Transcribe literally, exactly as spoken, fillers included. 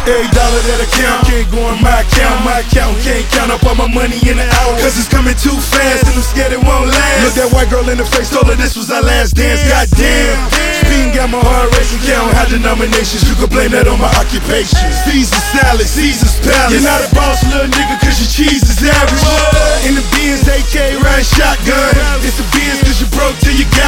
Every dollar that I count can't go in my account. My account can't count up all my money in an hour, cause it's coming too fast and I'm scared it won't last. Look that white girl in the face, told her this was our last dance. Goddamn, speeding got my heart racing. Count high denominations, you can blame that on my occupation. Caesar salad, Caesar's palace. You're not a boss, little nigga, cause your cheese is average. In the Benz, A K riding shotgun. It's a Benz cause you broke till you got